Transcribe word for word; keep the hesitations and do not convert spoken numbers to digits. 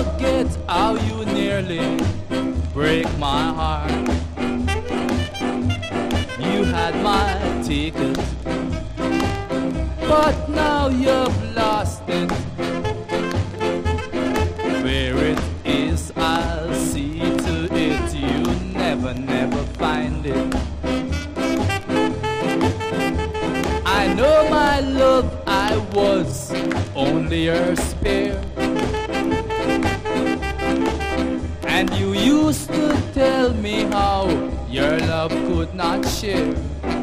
forget how you nearly break my heart. You had my ticket, but now you've lost it. Where it is, I'll see to it you never, never find it. I know my love, I was only your spare, and you used to tell me how your love could not share.